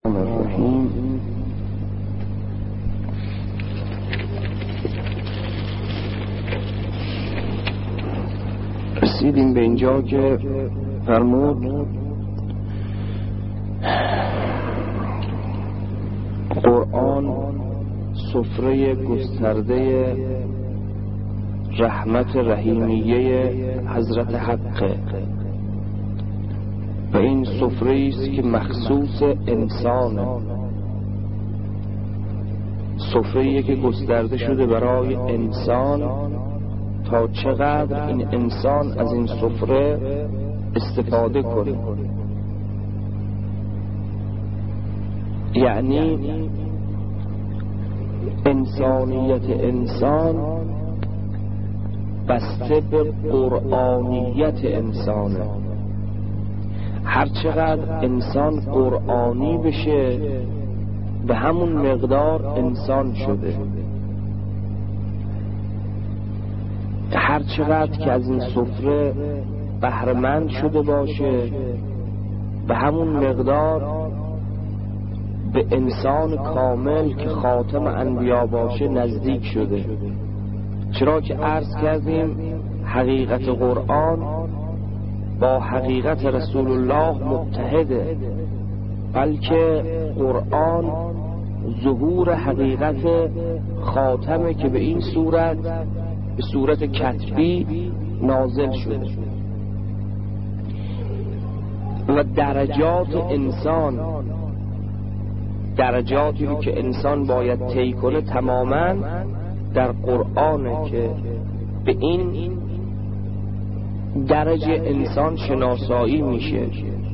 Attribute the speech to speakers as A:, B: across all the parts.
A: الرحیم. رسیدیم به اینجا که فرمود قرآن سفره گسترده رحمت رحیمیه حضرت حقه و این سفره است که مخصوص انسانه، سفره‌ای که گسترده شده برای انسان تا چقدر این انسان از این سفره استفاده کنه. یعنی انسانیت انسان بسته به قرآنیت انسانه. هر چقدر انسان قرآنی بشه به همون مقدار انسان شده. هر چقدر که از این سفره بهره‌مند شده باشه به همون مقدار به انسان کامل که خاتم انبیا باشه نزدیک شده. چرا که عرض کردیم حقیقت قرآن با حقیقت رسول الله متحده، بلکه قرآن ظهور حقیقت خاتمه که به این صورت، به صورت کتبی نازل شده و درجات انسان، درجاتی که انسان باید طی کنه تماما در قرآنه که به این درجه انسان شناسایی میشه.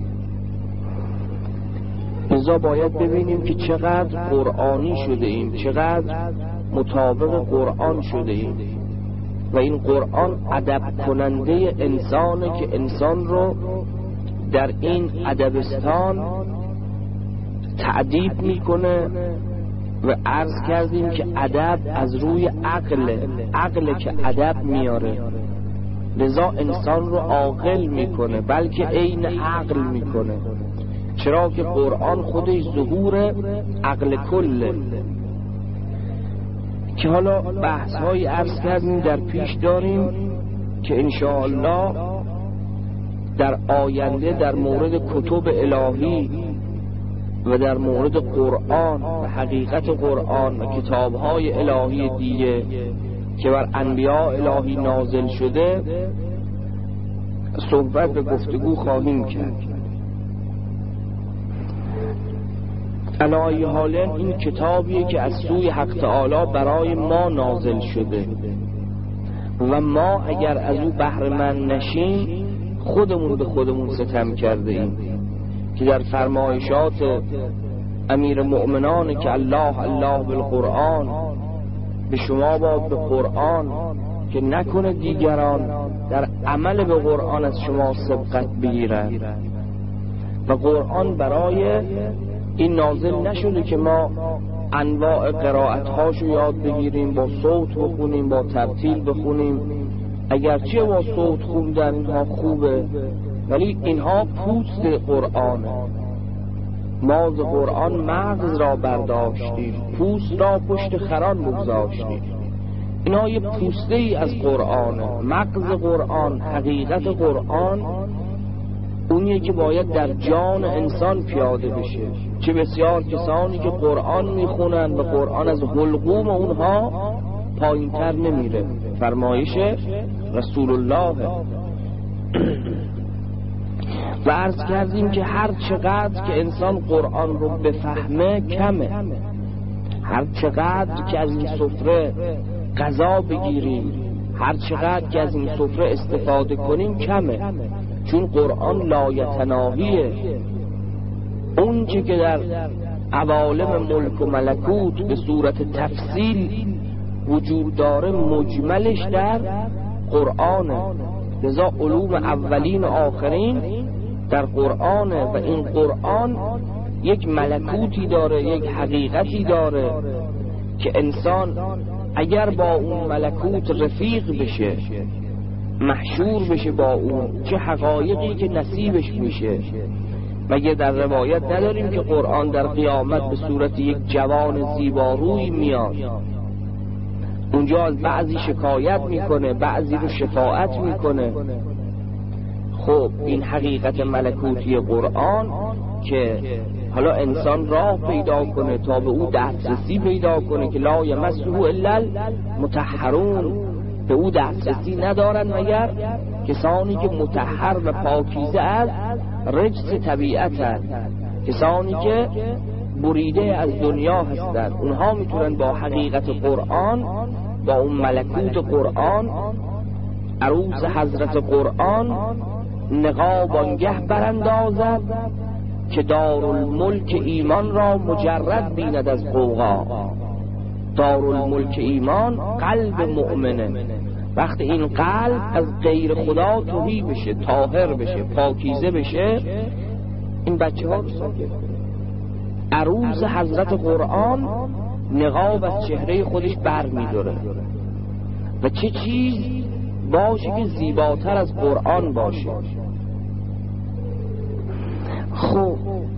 A: لذا باید ببینیم که چقدر قرآنی شده ایم، چقدر مطابق قرآن شده ایم و این قرآن ادب کننده انسانه که انسان رو در این ادبستان تعدیب میکنه و عرض کردیم که ادب از روی عقل که ادب میاره، لذا انسان رو عاقل میکنه بلکه عین عقل میکنه. چرا که قرآن خودش ظهور عقل کله که حالا بحث های عرض کردیم در پیش داریم که انشاءالله در آینده در مورد کتب الهی و در مورد قرآن و حقیقت قرآن و کتابهای الهی دیگه که بر انبیاء الهی نازل شده صحبت و گفتگو خواهیم کرد. علی حال این کتابیه که از سوی حق تعالی برای ما نازل شده و ما اگر از او بهره‌مند نشیم خودمون به خودمون ستم کرده ایم که در فرمایشات امیر مؤمنان که الله بالقرآن، به شما باد به قرآن که نکنه دیگران در عمل به قرآن از شما سبقت بگیرند. و قرآن برای این نازل نشده که ما انواع قرائت‌هاشو یاد بگیریم، با صوت بخونیم، با ترتیل بخونیم. اگرچه با صوت خوندن اینها خوبه ولی اینها پوست قرآنه. ما از قرآن مغز را برداشتیم، پوست را پشت خران بگذاشتیم. اینها یه پوسته ای از قرآنه. مغز قرآن، حقیقت قرآن اونیه که باید در جان انسان پیاده بشه. چه بسیار کسانی که قرآن میخونن و قرآن از حلقوم اونها پایین تر نمیره. فرمایش رسول الله. و عرض کردیم که هر چقدر که انسان قرآن رو بفهمه کمه، هر چقدر که از این سفره غذا بگیریم، هر چقدر که از این سفره استفاده کنیم کمه، چون قرآن لایتناهیه. اون چی که در عوالم ملک و ملکوت به صورت تفصیل وجود داره مجملش در قرآنه. لذا علوم اولین و آخرین در قرآنه و این قرآن یک ملکوتی داره، یک حقیقتی داره که انسان اگر با اون ملکوت رفیق بشه، محشور بشه با اون، چه حقایقی که نصیبش میشه مگه در روایت نداریم که قرآن در قیامت به صورت یک جوان زیباروی میاد، اونجا از بعضی شکایت میکنه، بعضی رو شفاعت میکنه. خب این حقیقت ملکوتی قرآن که حالا انسان راه پیدا کنه تا به او دسترسی پیدا کنه که لا یمسه الا المطهرون، به او دسترسی ندارن مگر کسانی که مطهر و پاکیزه از رجس طبیعتن، کسانی که بریده از دنیا هستند. اونها میتونن با حقیقت قرآن، با اون ملکوت قرآن، عروس حضرت قرآن نقاب آنگه براندازد که دارالملک ایمان را مجرد بیند از قوقا. دارالملک ایمان قلب مؤمنه. وقتی این قلب از غیر خدا تهی بشه، طاهر بشه، پاکیزه بشه، این بچه ها رو ساکت. عروس حضرت قرآن نقاب از چهره خودش بر می‌داره و چه چیز باشه که زیباتر از قرآن باشه. خب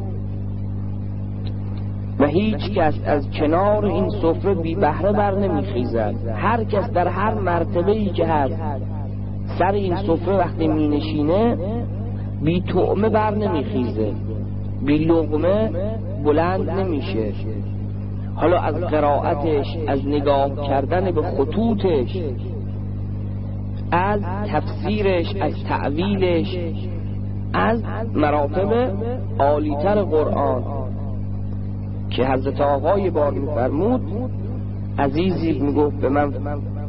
A: و هیچ کس از کنار این سفره بی بهره بر نمیخیزد. هر کس در هر مرتبه‌ای که هست سر این سفره وقتی می نشینه بی طعمه بر نمیخیزه، بی لقمه بلند نمیشه. حالا از قرائتش، از نگاه کردن به خطوطش، از تفسیرش، از تعویلش، از مراتب عالیتر قرآن که حضرت آقای بار می‌فرمود، عزیزی میگفت به من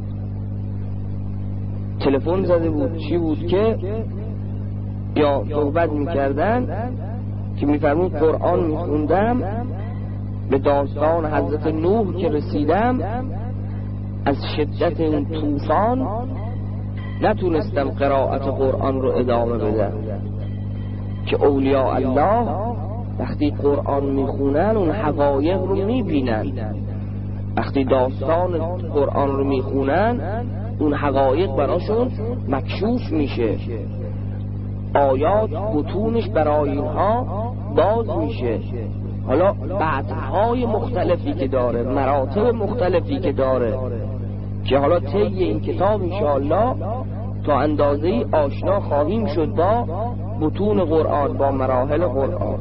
A: تلفن زده بود، چی بود که یا صحبت میکردن که میفرمود قرآن میخوندم، به داستان حضرت نوح که رسیدم، از شدت اون طوفان نتونستم قرائت قرآن رو ادامه بدم. که اولیاء الله وقتی قرآن میخونن اون حقایق رو میبینن، وقتی داستان قرآن رو میخونن اون حقایق براشون مکشوف میشه، آیات بطونش برای اینها باز میشه. حالا بعدهای مختلفی که داره، مراتب مختلفی که داره که حالا طی این کتاب انشاءالله تا اندازه‌ای آشنا خواهیم شد با بطون قرآن، با مراحل قرآن.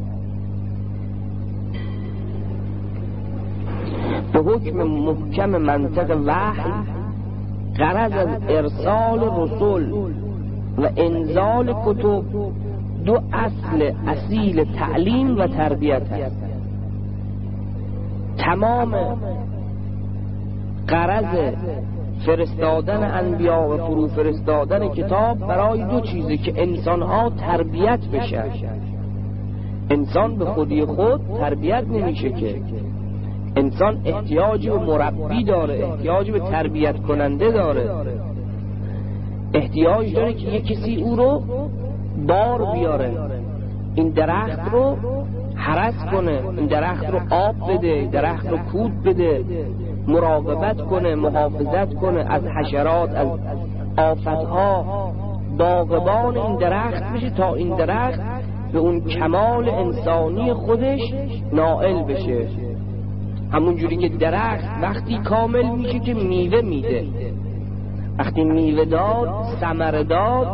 A: به حکم محکم منطق وحی غرض از ارسال رسول و انزال کتب دو اصل اصیل تعلیم و تربیت است. تمام غرض فرستادن انبیا و فرو فرستادن کتاب برای دو چیزه که انسانها تربیت بشن. انسان به خودی خود تربیت نمیشه که، انسان احتیاج به مربی داره، احتیاج به تربیت کننده داره، احتیاج داره که یک کسی او رو بار بیاره، این درخت رو هرس کنه، این درخت رو آب بده، درخت رو کود بده، مراقبت کنه، محافظت کنه از حشرات، از آفتها، باغبان این درخت بشه تا این درخت به اون کمال انسانی خودش نائل بشه. همون جوری که درخت وقتی کامل میشه که میوه میده، وقتی میوه داد، ثمره داد،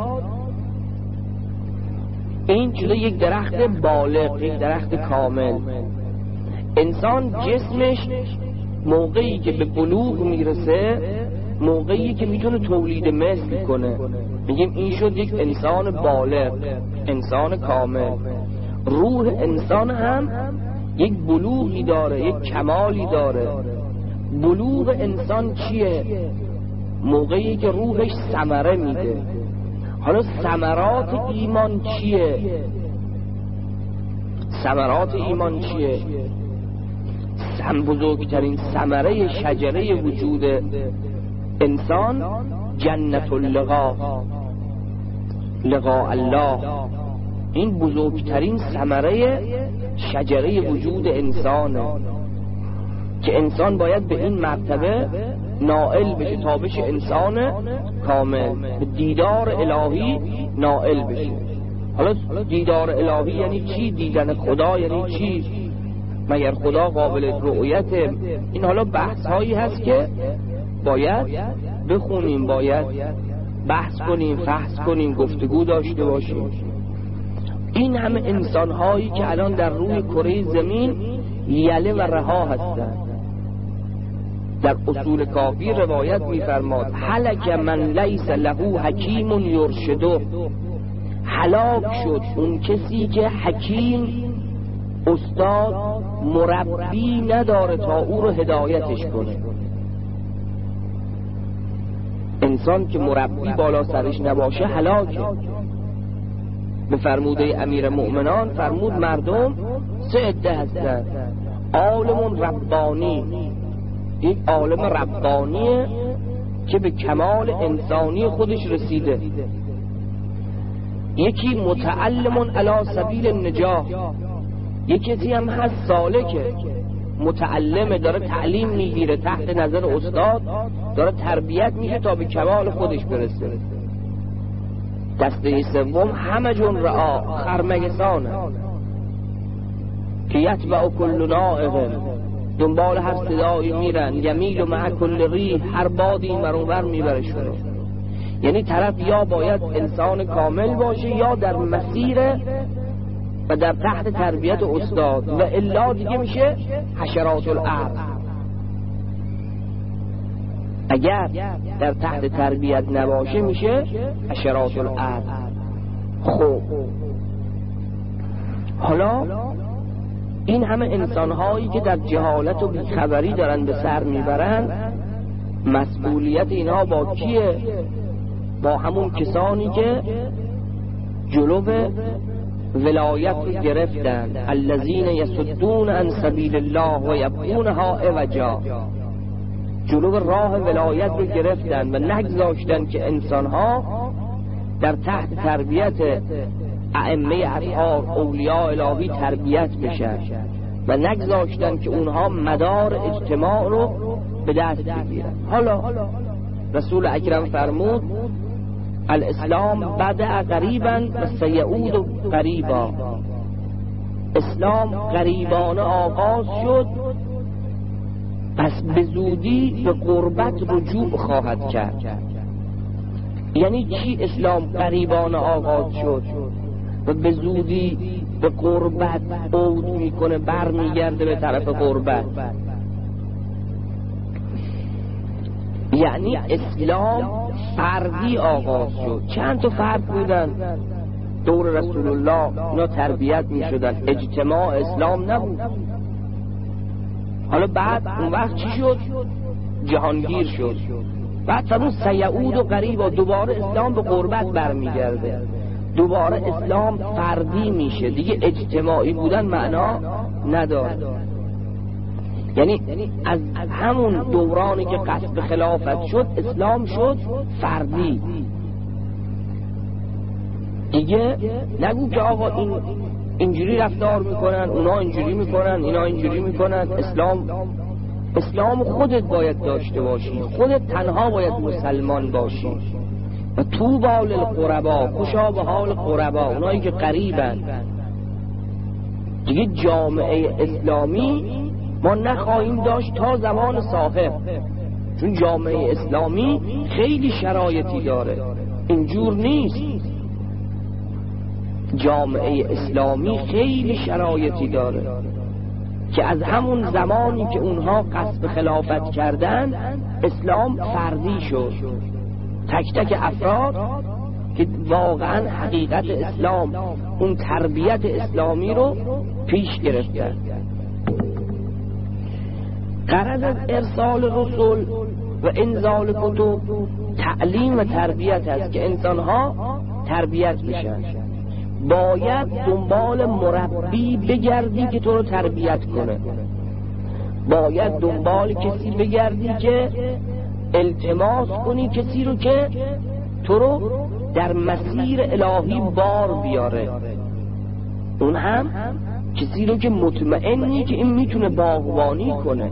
A: این شده یک درخت بالغ، یک درخت کامل. انسان جسمش موقعی که به بلوغ میرسه، موقعی که میتونه تولید مثل کنه، میگیم این شد یک انسان بالغ، انسان کامل. روح انسان هم یک بلوغی داره، یک کمالی داره. بلوغ انسان چیه؟ موقعی که روحش ثمره میده. حالا ثمرات ایمان چیه؟ ثمرات ایمان چیه؟ بزرگترین ثمره شجره وجود انسان جنت اللقا، لقاء الله. این بزرگترین ثمره شجره وجود انسانه که انسان باید به این مرتبه نائل بشه تا بشه انسان کامل، به دیدار الهی نائل بشه. حالا دیدار الهی یعنی چی؟ دیدن خدا یعنی چی؟ مگر خدا قابل رؤیت؟ این حالا بحث هایی هست که باید بخونیم، باید بحث کنیم، فحص کنیم، گفتگو داشته باشیم. این همه انسان هایی که الان در روی کره زمین یله و رها هستند. در اصول کافی روایت می‌فرماد هلک من لیس له حکیم یرشده، هلاک شد اون کسی که حکیم، استاد، مربی نداره تا او رو هدایتش کنه. انسان که مربی بالا سرش نباشه هلاکه. به فرموده امیر مؤمنان فرمود مردم سه عده هستند: عالم ربانی، یک عالم ربانیه که به کمال انسانی خودش رسیده. یکی متعلم علی سبیل النجاح، یک کسی هم هست سالکه، متعلمه، داره تعلیم میگیره تحت نظر استاد، داره تربیت میشه تا به کمال خودش برسه. دسته سوم همه جون رعا، خرمگسانه که یتبع کل نائق، دنبال هر صدایی میرن، یمیل و مع کل ریح، هر بادی این ور میبره شروع. یعنی طرف یا باید انسان کامل باشه یا در مسیر و در تحت تربیت استاد، و الا دیگه میشه حشرات الارض. اگر در تحت تربیت نباشه میشه حشرات الارض. خب حالا این همه انسانهایی که در جهالت و بیخبری دارن به سر میبرن، مسئولیت اینها با کیه؟ با همون کسانی که جلو ولایت رو گرفتن. الذین یصدون عن سبیل الله و یبغونها عوجا، جلو راه ولایت رو گرفتن و نگذاشتن که انسانها در تحت تربیت ائمه اطهار اولیاء الهی تربیت بشن و نگذاشتن که اونها مدار اجتماع رو به دست بگیرن. حالا رسول اکرم فرمود الاسلام بدأ قریبا و سیعود قریبا، اسلام قریبانه آغاز شد پس به زودی به قربت رجوع خواهد کرد. یعنی چی اسلام قریبانه آغاز شد و به زودی به قربت عود میکنه، بر میگرده به طرف قربت؟ یعنی اسلام فردی آغاز شد. چند تا فرد بودن دور رسول الله، اینا تربیت میشدن، اجتماع اسلام نبود. حالا بعد اون وقت چی شد؟ جهانگیر شد. بعد فرمود سیعود و قریبا، دوباره اسلام به قربت برمیگرده، دوباره اسلام فردی میشه، دیگه اجتماعی بودن معنا نداره. یعنی از همون دورانی که قصد خلافت شد اسلام شد فردی. دیگه نگو که آقا این اینجوری رفتار میکنن، اونا اینجوری میکنن، اینا اینجوری میکنن. اسلام خودت باید داشته باشی، خودت تنها باید مسلمان باشی. و طوبی للغربا، خوشا به حال غربا، اونایی که غریبن. دیگه جامعه اسلامی ما نخواهیم داشت تا زمان صاحب، چون جامعه اسلامی خیلی شرایطی داره، اینجور نیست. جامعه اسلامی خیلی شرایطی داره که از همون زمانی که اونها قصد خلافت کردن اسلام فردی شد. تک تک افراد که واقعا حقیقت اسلام، اون تربیت اسلامی رو پیش گرفتن. غرض از ارسال رسول و انزال کتب تعلیم و تربیت است که انسانها تربیت بشن. باید دنبال مربی بگردی که تو رو تربیت کنه، باید دنبال کسی بگردی که التماس کنی کسی رو که تو رو در مسیر الهی بار بیاره. اون هم کسی رو که مطمئنی که این میتونه باغبانی کنه،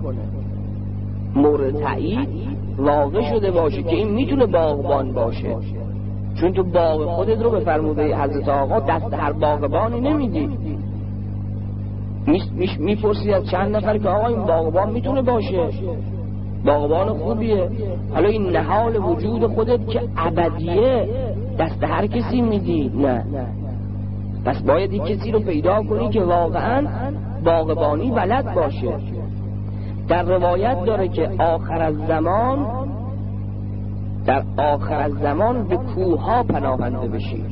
A: مورد تایید واقع شده باشه که این میتونه باغبان باشه. چون تو باغ خودت رو به فرموده حضرت آقا دست هر باغبانی نمیدی. میپرسی از چند نفر که آقا این باغبان میتونه باشه، باغبان خوبیه، حالا این نهال وجود خودت که ابدیه دست هر کسی میدی؟ نه. پس باید این کسی رو پیدا کنی که واقعا باغبانی بلد باشه. در روایت داره که در آخر الزمان به کوه‌ها پناهنده بشی.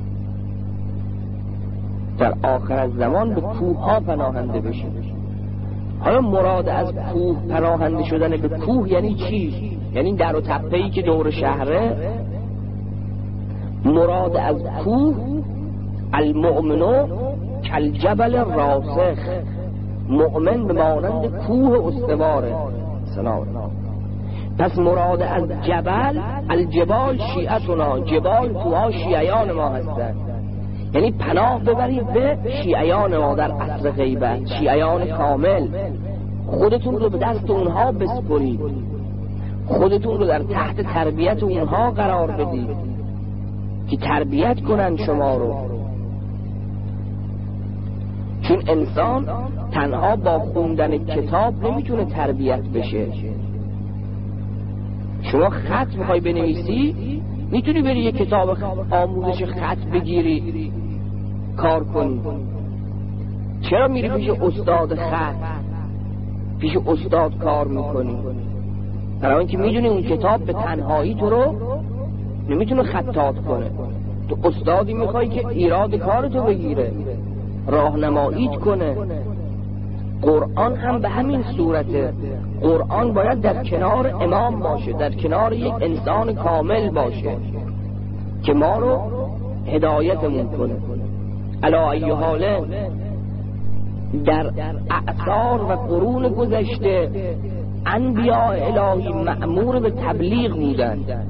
A: در آخر الزمان به کوه‌ها پناهنده بشی. حالا مراد از کوه پناهنده شدن به کوه یعنی چی؟ یعنی در و تپه‌ای که دور شهره. مراد از کوه المؤمن کالجبل راسخ، مؤمن به مانند کوه استواره. سلام. پس مراد از جبل، الجبال شیعتنا، جبال کوها شیعیان ما هستند. یعنی پناه ببرید به شیعیان ما در عصر غیبت، شیعیان کامل. خودتون رو به دست اونها بسپرید، خودتون رو در تحت تربیت اونها قرار بدید که تربیت کنن شما رو. چون انسان تنها با خوندن کتاب نمیتونه تربیت بشه. شما خط میخوای بنویسی، میتونی بری یه کتاب آموزش خط بگیری کار کنی. چرا میری پیش استاد خط، پیش استاد کار میکنی؟ برای اینکه میدونی اون کتاب به تنهایی تو رو نمیتونه خطات کنه. تو استادی میخوای که ایراد کارتو بگیره، راهنماییت کنه. قرآن هم به همین صورته. قرآن باید در کنار امام باشه، در کنار یک انسان کامل باشه که ما رو هدایتمون کنه. علا ای حال در اعصار و قرون گذشته انبیاء الهی مأمور به تبلیغ بودند،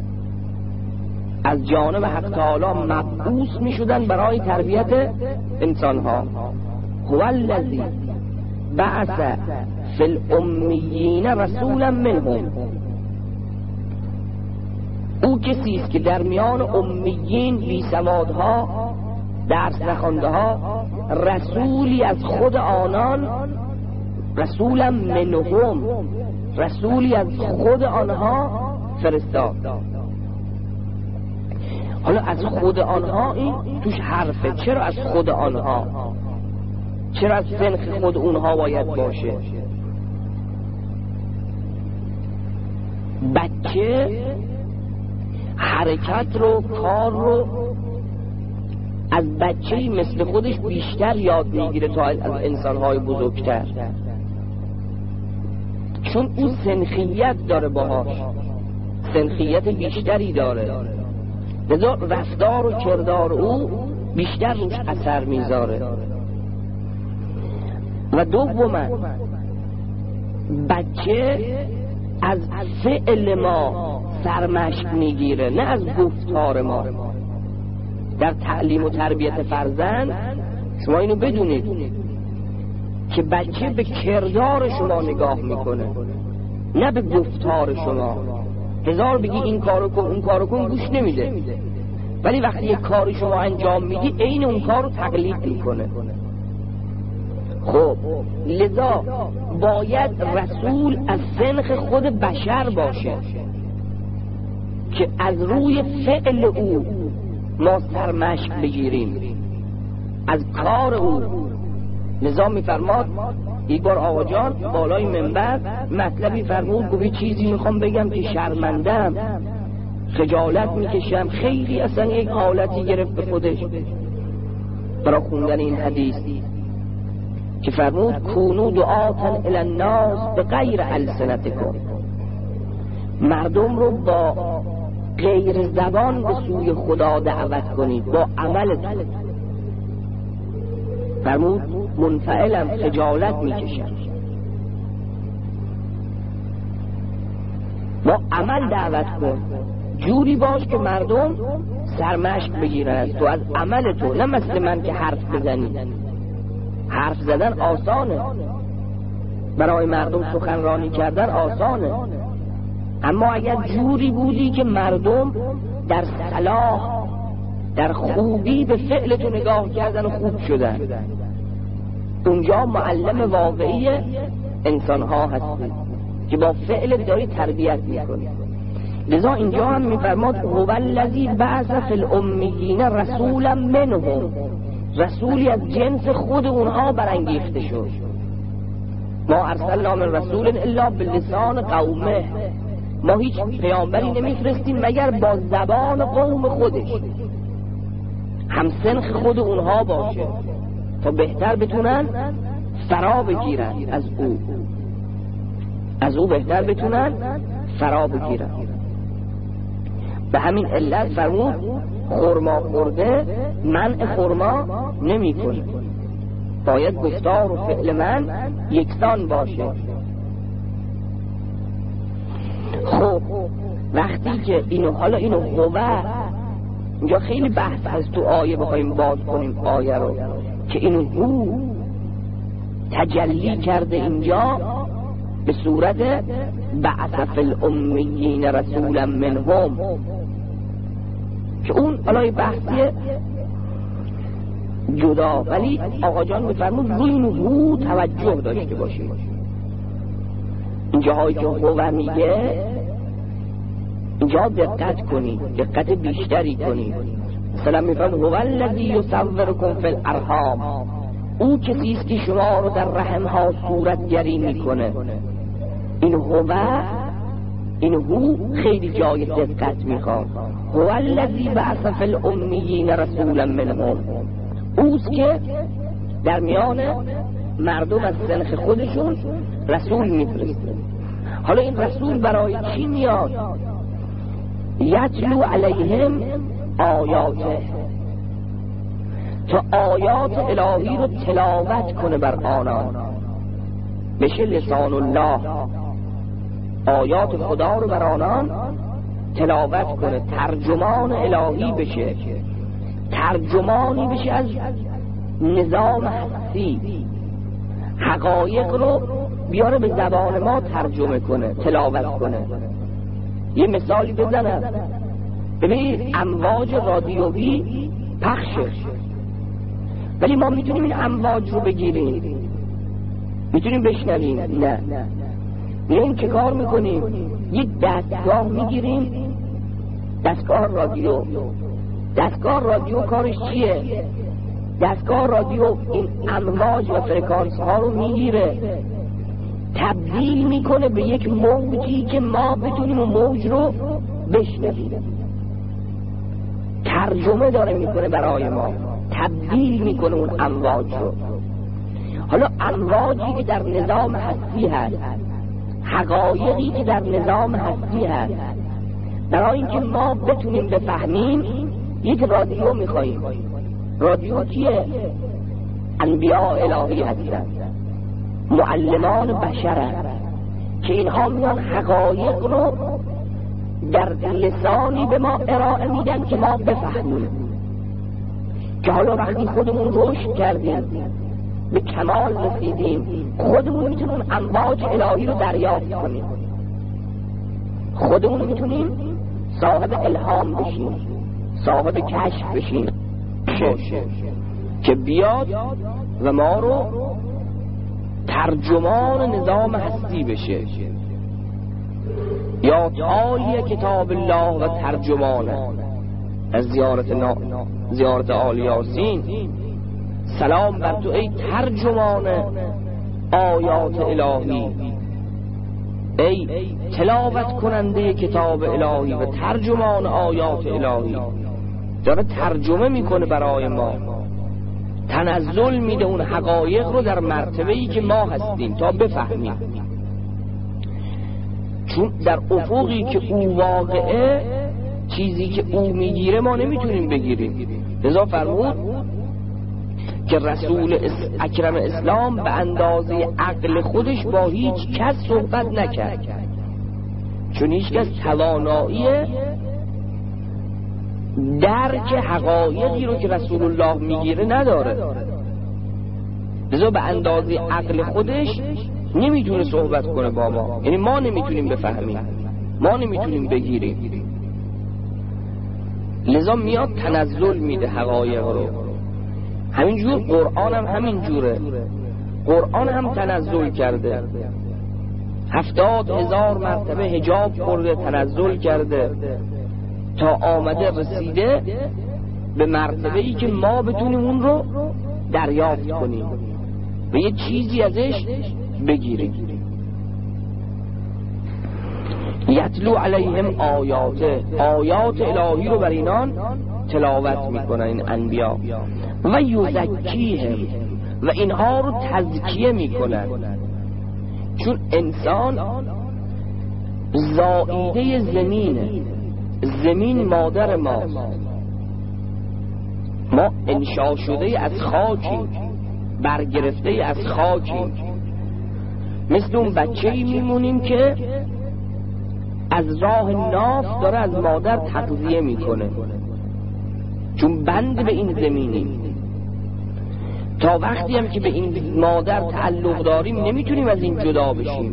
A: از جانب حق تعالی مبعوث می شدن برای تربیت انسانها. هو الذی بعث فی الامیین رسولا منهم، او کسی است که در میان امیین، بی سوادها، درس نخوانده ها، رسولی از خود آنان، رسولا منهم، رسولی از خود آنها فرستاد. حالا از خود آنها این توش حرفه. چرا از خود آنها؟ چرا از سنخ خود اونها باید باشه؟ بچه حرکت رو، کار رو از بچه‌ای مثل خودش بیشتر یاد میگیره تا از انسان‌های بزرگتر، چون اون سنخیت داره باهاش، سنخیت بیشتری داره، لذا رفتار و کردار او بیشتر روش اثر میذاره. و دوما بچه از فعل ما سرمشق میگیره، نه از گفتار ما. در تعلیم و تربیت فرزند شما اینو بدونید که بچه به کردار شما نگاه میکنه، نه به گفتار شما. هزار بگی این کارو کن اون کارو کن گوش نمیده، ولی وقتی یک کاری شما انجام میدی عین اون کار رو تقلید میکنه. خب لذا باید رسول از سنخ خود بشر باشه که از روی فعل او ما سرمشق بگیریم، از کار او. لذا میفرماد یک بار آقا جان بالای منبر مطلبی فرمود، گوی چیزی میخوام بگم که شرمندم، خجالت میکشم. خیلی اصلا یک حالتی گرفت به خودش برای خوندن این حدیث که فرمود کونو دعاتن الی الناس به غیر السنتکم، مردم رو با غیر زبان به سوی خدا دعوت کنید، با عملتون. فرمود منفعلم، خجالت میکشم. با عمل دعوت کن، جوری باش که مردم سرمشق بگیرن تو از عمل تو، نه مثل من که حرف بزنی. حرف زدن آسانه، برای مردم سخنرانی کردن آسانه، اما اگر جوری بودی که مردم در صلاح در خوبی به فعل تو نگاه کردن و خوب شدن. اونجا معلم واقعی انسان ها هستی که با فعل داری تربیت میکنی. لذا اینجا هم میفرماد هو الذی بعث فی الامیین رسولا منهم، رسولی از جنس خود اونها برانگیخته شد. ما ارسلنا من رسول الا بلسان قومه، ما هیچ پیامبری نمیفرستیم مگر با زبان قوم خودش، همسنخ خود اونها باشه تا بهتر بتونن فرا بگیرن از او بهتر بتونن فرا بگیرن. به همین علت فرمود خرما خورده منع خرما نمی کنه، باید گفتار و فعل من یکسان باشه. خب وقتی که حالا اینو هوه، اینجا خیلی بحث از تو آیه بخوایم باز کنیم آیه رو که اینو هو تجلی کرده اینجا به صورت بعث فی الامیین رسولا منهم، که اون حالا بحثی جدا، ولی آقا جان میفرمود روی این هو توجه داشته باشید. اینجا هایی که هو میگه اینجا دقت کنید، دقت بیشتری کنید. مثلا میفرمود هو الذی یصورکم فی الارحام، او کسی است که شما رو در رحم ها صورتگری میکنه. این هو خیلی جای دقت میخواد. هو الذی بعث فی الامیین رسولا منهم، اوست که در میان مردم از سنخ خودشون رسول میفرسته. حالا این رسول برای چی میاد؟ یتلو علیهم آیاته، تا آیات الهی رو تلاوت کنه بر آنان، بشه لسان الله، آیات خدا رو بر آنان تلاوت کنه، ترجمان الهی بشه، ترجمانی بشه از نظام هستی، حقایق رو بیاره به زبان ما ترجمه کنه، تلاوت کنه. یه مثالی بزنم، ببینید امواج رادیویی پخشه، ولی ما میتونیم این امواج رو بگیریم، میتونیم بشنویم؟ نه. این که کار میکنیم؟ یک دستگاه میگیریم، دستگاه رادیو کارش چیه؟ دستگاه رادیو این امواج و فرکانس ها رو میگیره، تبدیل میکنه به یک موجی که ما بتونیم اون موج رو بشنویم. ترجمه داره میکنه برای ما، تبدیل میکنه اون امواج رو. حالا امواجی که در نظام هستی هست، حقایقی که در نظام هستی هست، برای اینکه ما بتونیم بفهمیم یک رادیو میخواییم. رادیو چیه؟ انبیاء الهی هستن، معلمان بشر که اینها میان حقایق رو در لسانی به ما ارائه میدن که ما بفهمیم، که حالا وقتی خودمون رشد کردیم به کمال رسیدیم، خودمون میتونیم امواج الهی رو دریافت کنیم، خودمون میتونیم صاحب الهام بشیم، صاحب کشف بشیم، که بیاد و ما رو ترجمان نظام هستی بشه. یا عالی کتاب الله و ترجمانه، از زیارت آل یاسین، سلام بر تو ای ترجمان آیات الهی، ای تلاوت کننده کتاب الهی و ترجمان آیات الهی. داره ترجمه میکنه برای ما، تنزل میده اون حقایق رو در مرتبه‌ای که ما هستیم تا بفهمیم، چون در افقی که او واقعه، چیزی که او میگیره ما نمیتونیم بگیریم. لذا فرمود که رسول اکرم اسلام به اندازه عقل خودش با هیچ کس صحبت نکرد، چون هیچ کس توانایی درک حقایقی رو که رسول الله میگیره نداره. لذا به اندازه عقل خودش نمیتونه صحبت کنه با ما، یعنی ما نمیتونیم بفهمیم، ما نمیتونیم بگیریم. لذا میاد تنزل میده حقایق رو. همینجور قرآن هم همینجوره. قرآن هم تنزل کرده، 70,000 مرتبه حجاب خورده، تنزل کرده تا آمده رسیده به مرتبه‌ای که ما بتونیم اون رو دریافت کنیم و یه چیزی ازش بگیریم. یتلو علیهم آیات الهی رو بر اینان تلاوت میکنن این انبیا و یزکیهم و اینها رو تزکیه میکنن. چون انسان زائیده زمینه، زمین مادر ماست، ما انشا شده از خاکیم، برگرفته از خاکیم. مثل اون بچه‌ای میمونیم که از راه ناف داره از مادر تغذیه میکنه، چون بند به این زمینیم. تا وقتی هم که به این مادر تعلق داریم نمیتونیم از این جدا بشیم.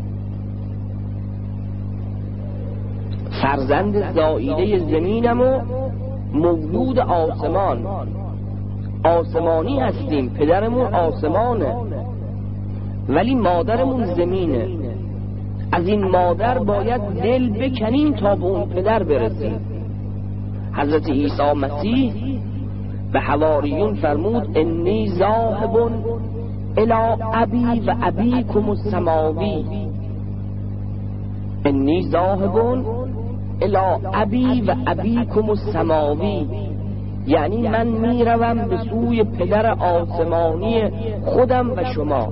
A: فرزند زائیده زمینم و مولود آسمانی هستیم، پدرمون آسمانه ولی مادرمون زمینه. از این مادر باید دل بکنیم تا به اون پدر برسیم. حضرت عیسی مسیح به حواریون فرمود انی ذاهب الی ابی و ابیکم السماوی. انی ذاهب الی ابی و ابیکم السماوی، یعنی من میروم به سوی پدر آسمانی خودم و شما.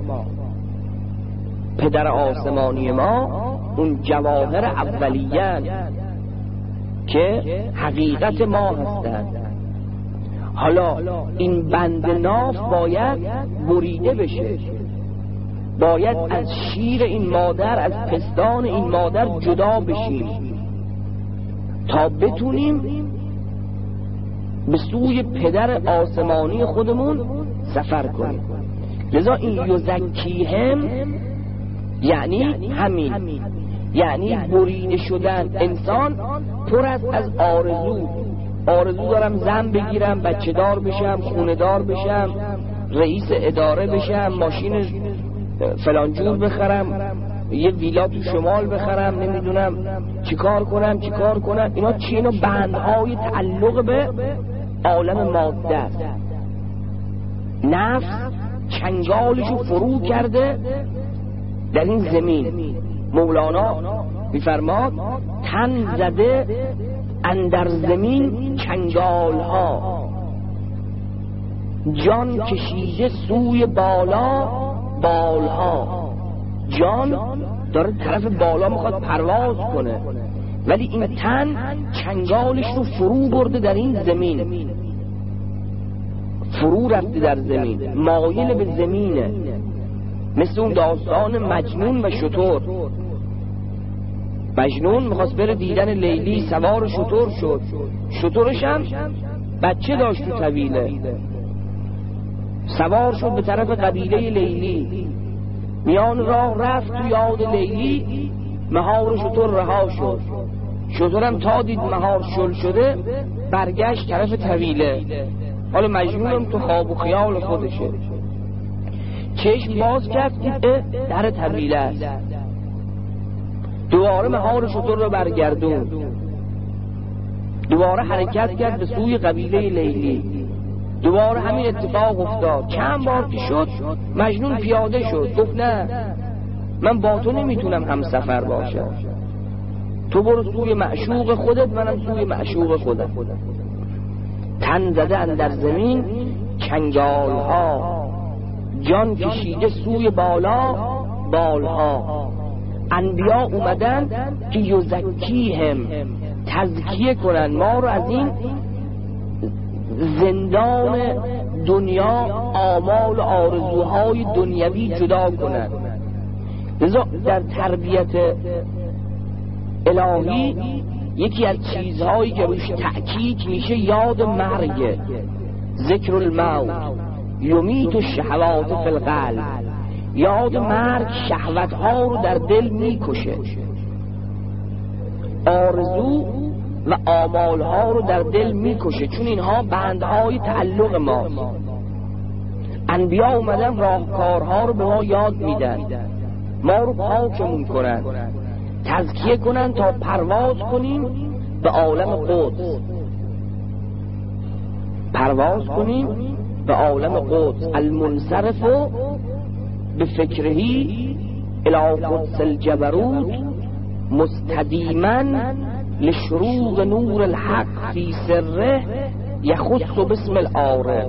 A: پدر آسمانی ما اون جواهر اولیه‌اند که حقیقت ما هستند. حالا این بند ناف باید بریده بشه، باید از شیر این مادر، از پستان این مادر جدا بشیم تا بتونیم به سوی پدر آسمانی خودمون سفر کنیم. لذا این یزکیهم یعنی همین، یعنی بریده شدن. انسان پر است از آرزو دارم زن بگیرم، بچه دار بشم، خونه دار بشم، رئیس اداره بشم، ماشین فلانجور بخرم، یه ویلا تو شمال بخرم، نمیدونم چیکار کنم. اینا چی؟ اینا بندهای تعلق به عالم ماده است. نفس چنگالشو فرو کرده در این زمین. مولانا میفرماد تن زده اندر زمین چنگال ها، جان کشیده سوی بالا بالها. جان داره طرف بالا میخواد پرواز کنه ولی این تن چنگالش رو فرو برده در این زمین، فرو رفته در زمین، مایل به زمینه. مثل اون داستان مجنون و شتر. مجنون میخواست بره دیدن لیلی، سوار شتر شد، شترش هم بچه داشت تو طویله، سوار شد به طرف قبیله لیلی. میان راه رفت تو یاد لیلی، مهار شتر رها شد. شترم تا دید مهار شل شده برگشت طرف طویله. حالا مجنونم تو خواب و خیال خودشه، چشم باز کرد که در طویله است. دوباره مهار شتر رو برگردون، دوباره حرکت کرد به سوی قبیله لیلی. دوباره همین اتفاق افتاد. چند بار که شد مجنون پیاده شد، گفت نه من با تو نمیتونم هم سفر باشم، تو برو سوی معشوق خودت، منم سوی معشوق خودم. تن زده اندر زمین چنگال ها، جان کشیده سوی بالا بالها. انبیا اومدن که یزکیهم، تزکیه کنن ما رو از این زندان دنیا، آمال و آرزوهای دنیوی جدا کنن. لذا در تربیت الهی یکی از چیزهایی که روش تأکید میشه یاد مرگ. ذکر الموت یمیت الشهوات فی القلب. یاد مرگ شهوتها رو در دل میکشه. آرزو و آمالها رو در دل میکشه، چون اینها بندهای تعلق ماست. انبیا اومدن راهکارها رو به ما یاد میدن، ما رو پاکمون کنن، تزکیه کنن تا پرواز کنیم به عالم قدس، پرواز کنیم به عالم قدس. المنصرف به فکرهی الی قدس الجبروت مستدیما لشروق نور الحق فی سره یخص باسم العارف.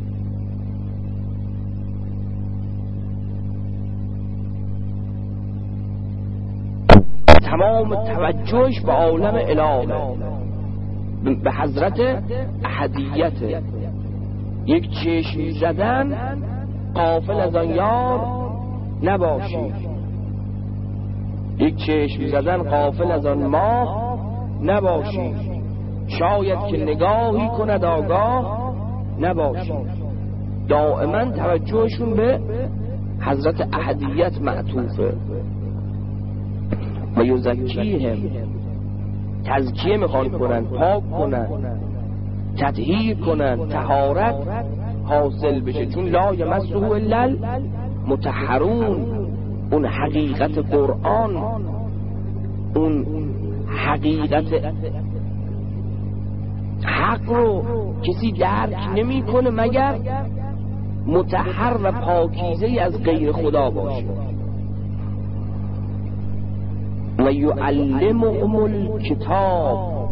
A: تمام توجهش به عالم الهه، به حضرت احدیت. یک چشم زدن غافل از آن یار نباشی، یک چشم زدن غافل از آن ماه نباشی، شاید که نگاهی کند آگاه نباشی. دائما توجهشون به حضرت احدیت معطوفه. و یزکیهم، تزکیه میخوان کنن، پاک کنن، تطهیر کنن، طهارت حاصل بشه، چون لا یمسه الا المطهرون. اون حقیقت قرآن، اون حقیقت حق رو کسی درک نمی کنه مگر مطهر و پاکیزه از غیر خدا باشه. و یعلمهم الکتاب،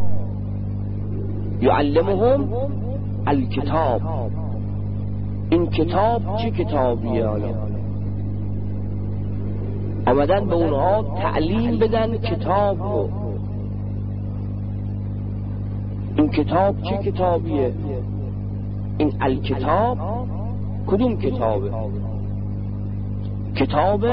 A: یعلمهم الکتاب. این کتاب چه کتابیه؟ حالا آمدن به اونها تعلیم بدن کتاب رو. این کتاب چه کتابیه؟ این الکتاب کدوم کتابه؟ کتاب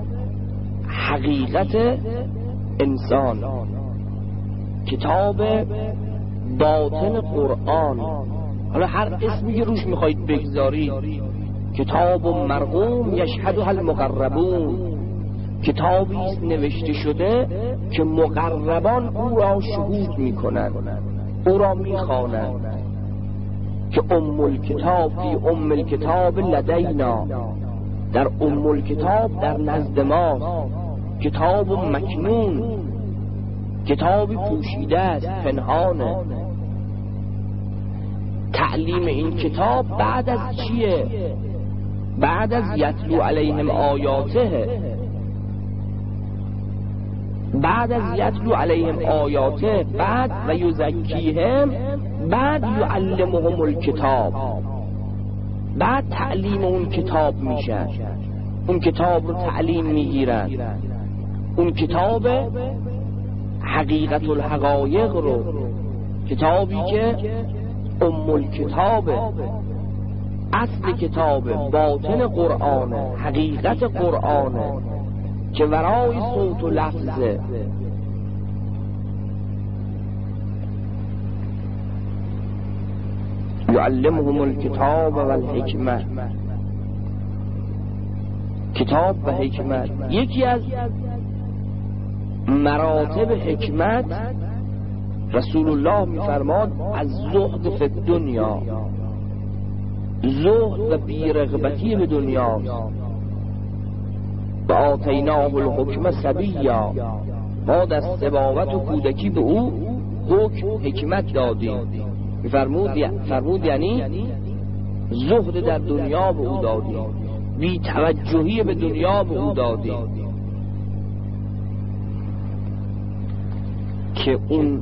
A: حقیقت انسان، کتاب باطن قرآن. حالا هر اسمی که روش میخواید بگذارید، کتاب مرقوم یشهدها المقربون، کتابی است نوشته شده که مقربان او را شهود میکنند، او را میخوانند. که ام الکتاب فی ام الکتاب لدینا، در ام الکتاب در نزد ما، کتاب مکنون، کتابی پوشیده است، پنهانه. تعلیم این کتاب بعد از چیه؟ بعد از یتلو علیهم آیاته، بعد از یتلو علیهم آیاته، بعد و یزکیهم، بعد یعلمهم الکتاب، بعد تعلیم اون کتاب میشن، اون کتاب رو تعلیم میگیرن، اون کتاب حقیقت الحقایق رو، کتابی که ام الکتاب، اصل کتاب، باطن قرآنه، حقیقت قرآنه که ورای صوت و لفظه. یعلمهم الکتاب و الحکمه، کتاب و حکمت. یکی از مراتب حکمت رسول الله میفرماد از زهد فی الدنیا، زهد و بیرغبتی به دنیا. و آتیناه الحکم صبیا، ما در صباوت و کودکی به او حکم حکمت دادیم. فرمود یعنی زهد در دنیا به او دادیم، بی توجهی به دنیا به او دادیم. که اون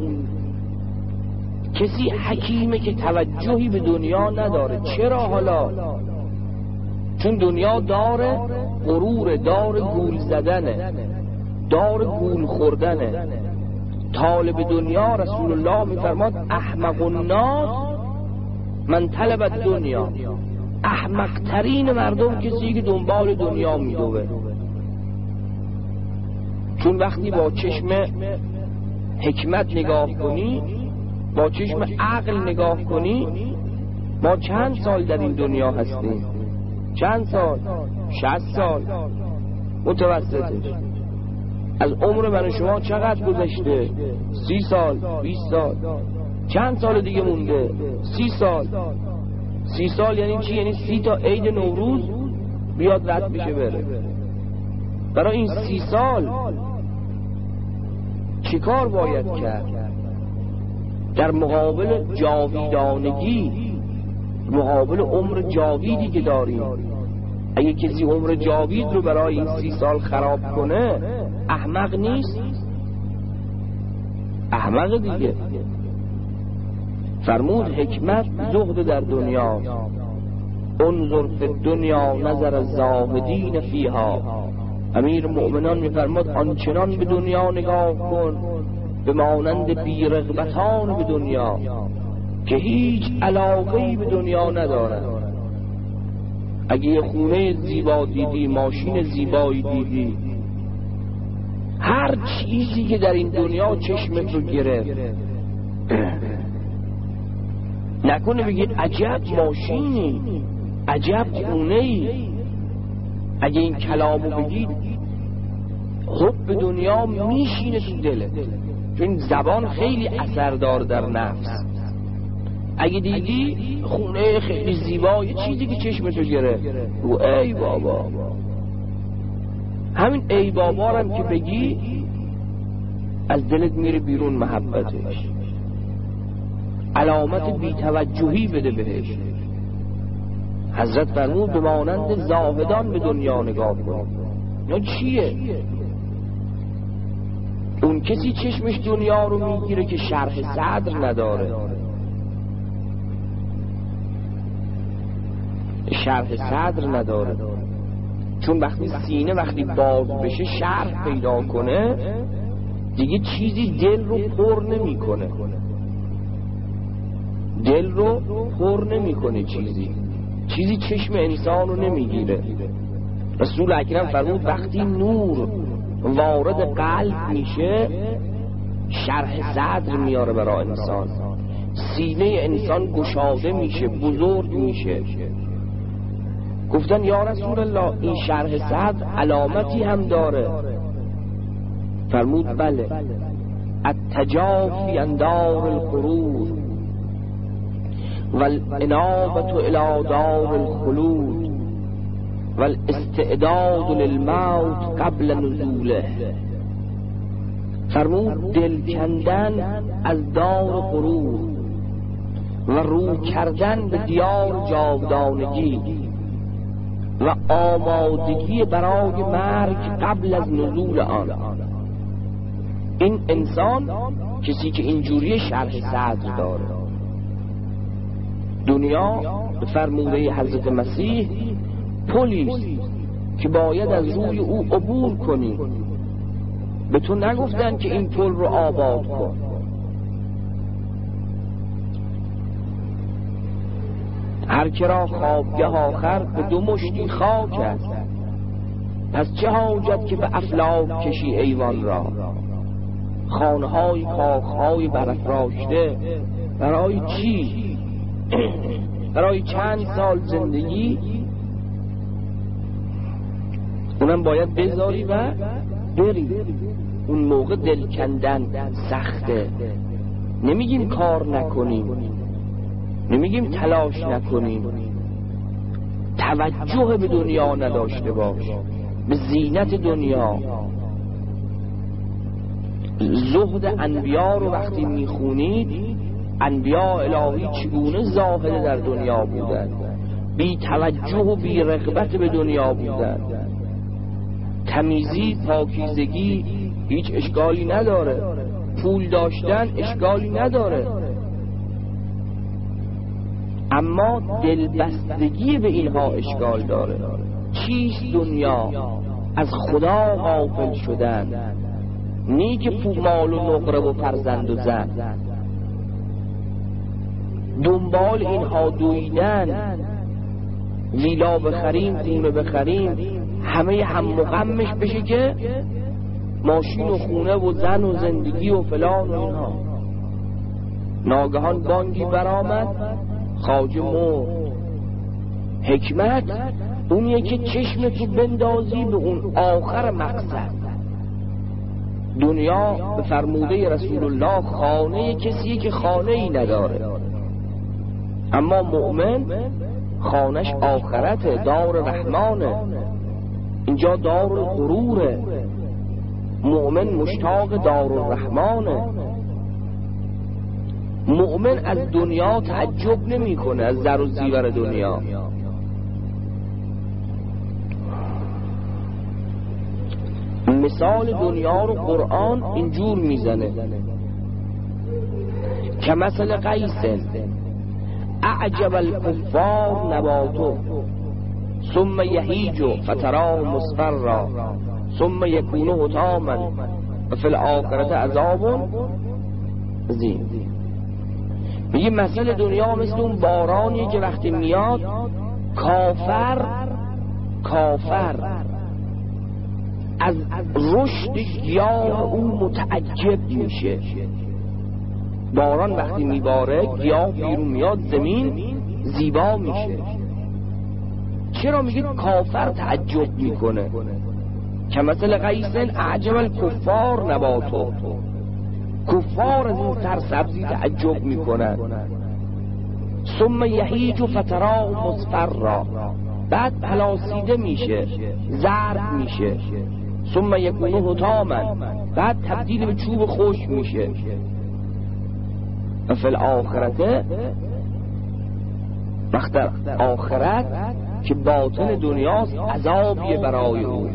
A: کسی حکیمه که توجهی به دنیا نداره. چرا حالا؟ چون دنیا داره غرور، دار گول زدنه، دار گول خوردنه. طالب دنیا رسول الله میفرماد احمق الناس من طلب الدنیا، احمق ترین مردم کسی که دنبال دنیا میدوه. چون وقتی با چشم حکمت نگاه کنی، با چشم عقل نگاه کنی، ما چند سال در این دنیا 60 سال، متوسطش از عمر من و شما چقدر گذشته؟ 30 سال، 20 سال، چند سال دیگه مونده؟ 30 سال. 30 سال یعنی چی؟ یعنی 30 تا عید نوروز بیاد رد بشه بره. برای این 30 سال چی کار باید کرد؟ در مقابل جاویدانگی، مقابل عمر جاویدی که داریم، اگه کسی عمر جاوید رو برای این 30 سال خراب کنه احمق نیست؟ احمق دیگه. فرمود حکمت زهد در دنیا، انظر فی الدنیا نظر الزاهدین فیها. امیر مؤمنان میفرماد آنچنان به دنیا نگاه کن به مانند بیرغبتان به دنیا که هیچ علاقه‌ای به دنیا ندارن. اگه یه خونه زیبا دیدی، ماشین زیبایی دیدی، هر چیزی که در این دنیا چشمت رو گرفت، نکنه بگید عجب ماشینی، عجب خونه‌ای. اگه این کلامو بگید حب دنیا میشینه تو دلت، چون زبان خیلی اثر داره در نفس. اگه دیدی خونه خیلی زیبا، یه چیزی که چشمتو گرفت، رو ای بابا، همین ای بابا هم که بگی از دلت میره بیرون محبتش. علامت بی‌توجهی بده بهش. حضرت فرمود به مانند زاهدان به دنیا نگاه کن. یا چیه؟ اون کسی چشمش دنیا رو میگیره که شرح صدر نداره. شرح صدر نداره، چون وقتی سینه وقتی باز بشه شرح پیدا کنه دیگه چیزی دل رو پر نمی کنه. دل رو پر نمی کنه، چیزی چشم انسان رو نمیگیره. رسول اکرم فرمود وقتی نور وارد قلب میشه شرح صدر میاره برای انسان، سینه انسان گشاده میشه، بزرگ میشه. گفتن یا رسول الله این شرح صدر علامتی هم داره؟ فرمود بله، التجافی عن دار الغرور والانابة الى دار الخلود والاستعداد للموت قبل نزوله. فرمود دل کندن از دار غرور و رو کردن به دیار جاودانگی و آمادگی برای مرگ قبل از نزول آن. این انسان کسی که اینجوری شرح صدر داره. دنیا به فرموده حضرت مسیح پلیس که باید از روی او عبور کنی. به تو نگفتن که این پل رو آباد کن. هر کرا خوابگه آخر به 2 مشتی خاک است، پس چه حاجت که به افلاک کشی ایوان را. خانه‌های کاخهای برافراشته برای چی؟ برای چند سال زندگی اونم باید بذاری و بری. اون موقع دل کندن سخته. نمیگیم کار نکنیم، نمیگیم تلاش نکنیم، توجه به دنیا نداشته باش، به زینت دنیا. زهد انبیا رو وقتی میخونید، انبیا الهی چگونه زاهد در دنیا بودند، بی توجه و بی رغبت به دنیا بودند. تمیزی، پاکیزگی هیچ اشکالی نداره، پول داشتن اشکالی نداره، اما دلبستگی به اینها اشکال داره. چیست دنیا؟ از خدا غافل شدن، نی که مال و نقره و فرزند و زن. دنبال اینها دویدن، ویلا بخریم، خونه بخریم، همه هم و غمش بشه که ماشین و خونه و زن و زندگی و فلان و اینها. ناگهان بانگی برآمد، خواجه مرد. حکمت اونیه که چشمتو بندازی به اون آخر مقصد. دنیا به فرموده رسول الله خانه کسیه که خانه ای نداره، اما مؤمن خانش آخرته، دار رحمانه، اینجا دار الغروره. مؤمن مشتاق دار الرحمانه. مؤمن از دنیا تعجب نمی کنه، از زر و زیور دنیا. مثال دنیا رو قرآن اینجور میزنه که مثل قیس اعجب الکفار نباتو ثم یهیج فتراه مصفرا ثم یکون حطاما فی الآخرة عذاب عظیم. میگه مثل دنیا مثل اون بارانیه که وقتی میاد کافر از رشد گیاه اون متعجب میشه. باران وقتی میباره گیاه بیرون میاد، زمین زیبا میشه. چرا میگه کافر تعجب میکنه؟ که مثل قیسن اعجب الکفار نباتو، کفار از این سرسبزی تعجب میکنن. ثم یهیج فتراه مصفرا، بعد پلاسیده میشه، زرد میشه. ثم یکون حطاما، بعد تبدیل به چوب خشک میشه. فی الآخرته، وقت آخرت که باطن دنیاست، عذابیه برای او.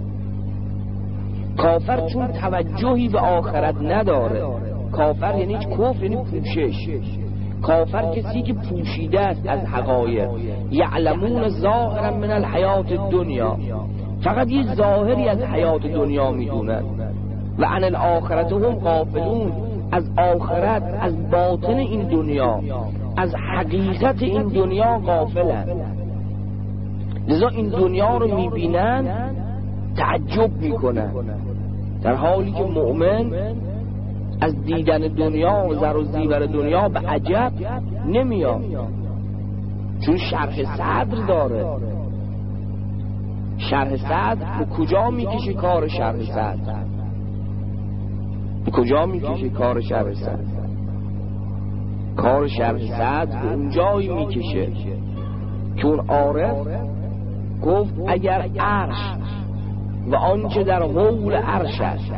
A: کافر چون توجهی به آخرت نداره، کافر یعنی کفر، یعنی پوشش. کافر کسی که پوشیده است از حقایق. یعلمون ظاهرا من الحیات الدنیا، فقط یه ظاهری از حیات دنیا میدونن. و عن الاخرت هم غافلون، از آخرت، از باطن این دنیا، از حقیقت این دنیا غافلن. لذا این دنیا رو میبینن تعجب میکنن، در حالی که مؤمن از دیدن دنیا و زر و زیور دنیا به عجب نمیاد، چون شرح صدر داره. شرح صدر به کجا میکشه کار شرح صدر؟ به کجا میکشه کار شرح صدر؟ کار شرح صدر به اونجایی میکشه که اون عارف گفت اگر عرش و آنچه در حول عرش است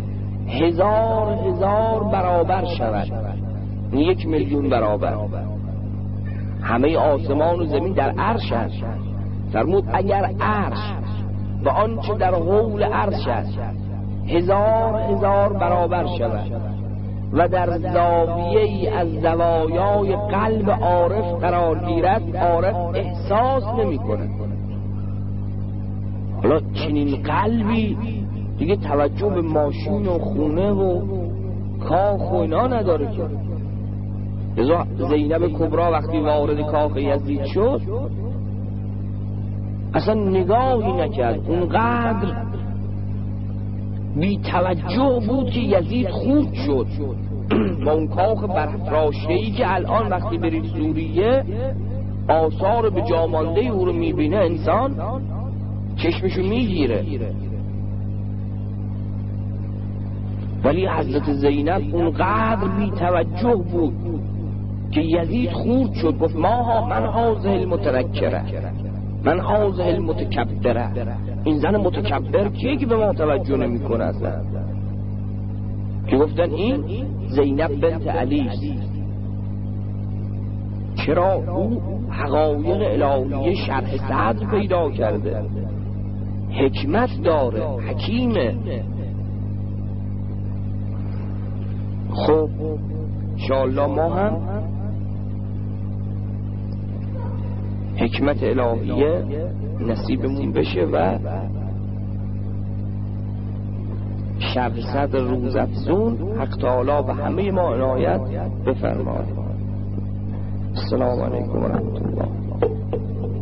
A: 1000 برابر شود، 1,000,000 برابر، همه آسمان و زمین در عرش است. فرمود اگر عرش و آنچه در حول عرش است 1000 برابر شود و در زاویه‌ای از زوایای قلب عارف قرار گیرد، عارف احساس نمی‌کنه. حالا چنین قلبی دیگه توجه به ماشین و خونه و کاخ و اینا نداره که. لذا زینب کبرا وقتی وارد کاخ یزید شد اصلا نگاهی نکرد، اونقدر بی توجه بود که یزید خورد شد با اون کاخ برافراشته‌ای که الان وقتی برید سوریه آثار به جا مانده او رو میبینه انسان چشمشو میگیره. ولی حضرت زینب اونقدر بی توجه بود که یزید خورد شد، گفت من هازه المتنکره، من هازه المتکبره. این زن متکبر کیه که به ما توجه نمی کنه اصلا؟ که گفتن این زینب بنت علی است. چرا؟ او حقایق الهیه شرح صدر پیدا کرده، حکمت داره، حکیمه. خب انشاءالله ما هم حکمت الهیه نصیبمون بشه و شرح صدر روزافزون حق تعالی به همه ما عنایت بفرماید. السلام علیکم و رحمت الله.